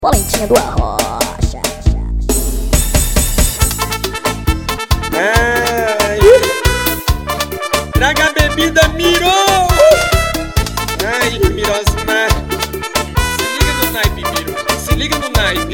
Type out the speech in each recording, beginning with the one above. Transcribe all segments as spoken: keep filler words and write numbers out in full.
Polentinha do Arrocha. Ai, traga a bebida, Miro! Ai, Mirosmar, se liga no naipe, Miro, se liga no naipe.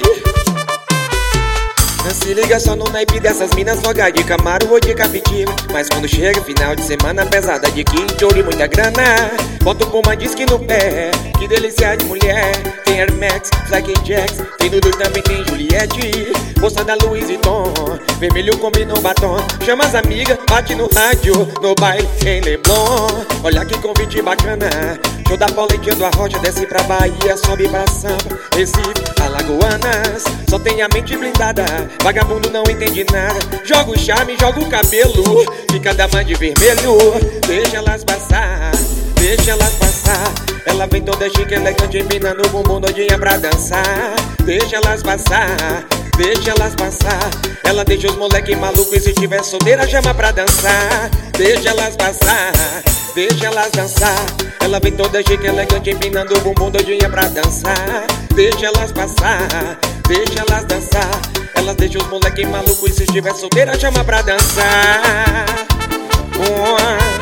Não se liga só no naipe dessas minas loga de Camaro ou de Captiva. Mas quando chega final de semana pesada de kit, ouro e muita grana, bota o Puma disque no pé, que delícia de mulher. Tem Air Max, Flag Jacks, tem Dudu e também tem Juliette. Bolsa da Louis Vuitton, vermelho combina o batom. Chama as amigas, bate no rádio, no baile em Leblon. Olha que convite bacana, show da Polentinha do Arrocha. Desce pra Bahia, sobe pra Sampa, Recife, Alagoanas. Só tem a mente blindada, vagabundo não entende nada. Joga o charme, joga o cabelo, fica da mãe de vermelho. Deixa elas passar, deixa elas passar. Ela vem toda chique, elegante, empinando o bumbum doidinha pra dançar. Deixa elas passar, deixa elas passar. Ela deixa os moleque maluco e se tiver solteira chama pra dançar. Deixa elas passar, deixa elas dançar. Ela vem toda chique, elegante, empinando o bumbum doidinha pra dançar. Deixa elas passar, deixa elas dançar. Ela deixa os moleque maluco e se tiver solteira chama pra dançar. Oh.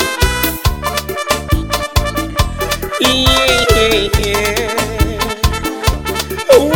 Yeah, yeah. Uh,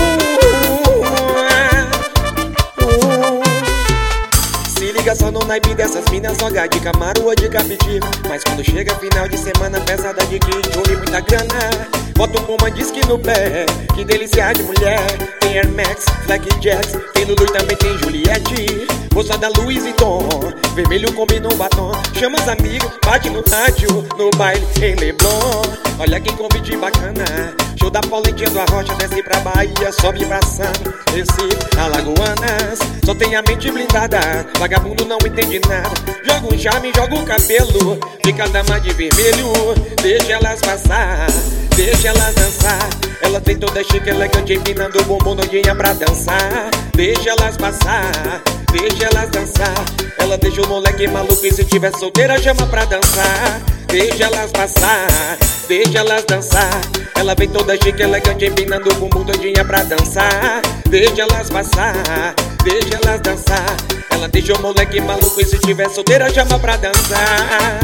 uh, uh. Se liga só no naipe dessas minas loga de Camaro ou de Captiva. Mas quando chega final de semana pesada de kit, ouro e muita grana, bota um Puma disque no pé, que delícia de mulher. Tem Air Max, Flag Jacks, tem Lulu e também tem Juliette. Bolsa da Louis Vuitton, vermelho combina o batom. Chama as amigas, bate no rádio, no baile em Leblon. Olha que convite bacana, show da Polentinha do Arrocha. Desce pra Bahia, sobe pra Sampa, Recife, Alagoanas. Só tem a mente blindada, vagabundo não entende nada. Joga um charme, joga o cabelo, fica dama de vermelho. Deixa elas passar, deixa elas dançar. Ela tem toda chique, elegante, empinando o bumbum doidinha pra dançar. Deixa elas passar, deixa elas dançar. Ela deixa o moleque maluco e se tiver solteira chama pra dançar. Deixa elas passar, deixa elas dançar. Ela vem toda chique, elegante, empinando o bumbum doidinha pra dançar. Deixa elas passar, deixa elas dançar. Ela deixa o moleque maluco e se tiver solteira chama pra dançar.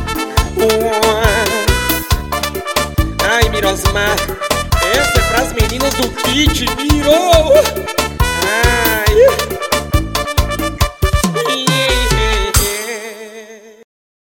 Uh. Ai, Mirosmar, essa é pras meninas do kit, Miro!